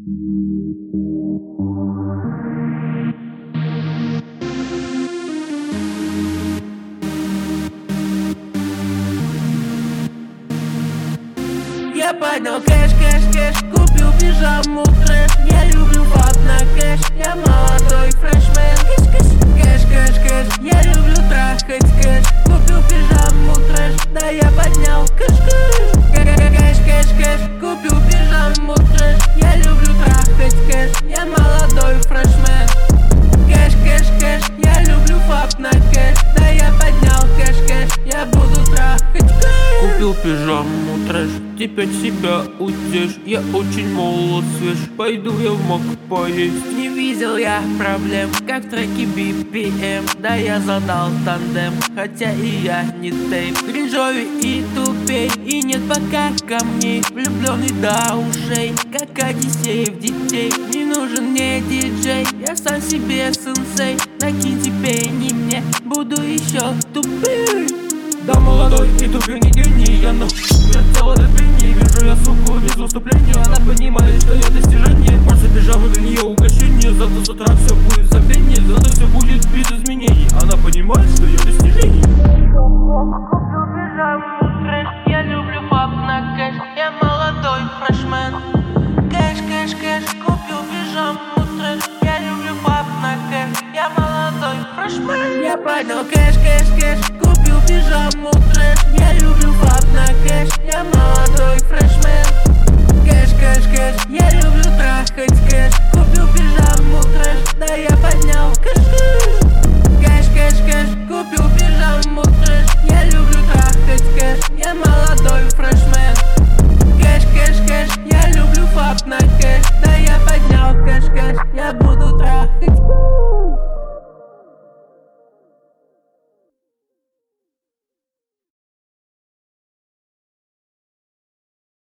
Я поднял кэш, купил пижаму трэш. Я люблю фап на кэш, я молодой фрешмен. Кэш, я люблю трахать кэш. Купил пижаму трэш, да я поднял кэш. Купил пижаму трэш, я люблю трахать кэш. Я молодой фрешмен. Кэш, я люблю фап на кэш. Да я поднял кэш, я буду трахать кэш. Купил пижаму трэш, теперь себя утешь. Я очень молод, свеж, пойду я в мак поесть. Не видел я проблем, как в треке BPM. Да я задал тандем, хотя и я не тейп. Кринжовый и тупей, и нет пока камней. Влюбленный до ушей, как Одиссей в детей. Не нужен мне диджей, я сам себе сенсей. Накиньте пени мне, буду еще тупей. Да молодой и тупой не гений, я нахуй хотел это пени. Вижу я суку без выступления, она понимает, что я достижение. Просто пижамы для нее угощение, зато с утра все будет забвение. Зато все будет без изменений, она понимает, что я достижение. Купил пижаму трэш, я люблю фап на кэш. Я молодой фрешмен. Кэш, купил пижаму трэш. Я люблю фап на кэш. Я молодой фрешмен. Я поднял кэш, купил пижаму трэш. Я люблю фап на кэш. Я молодой фрешмен.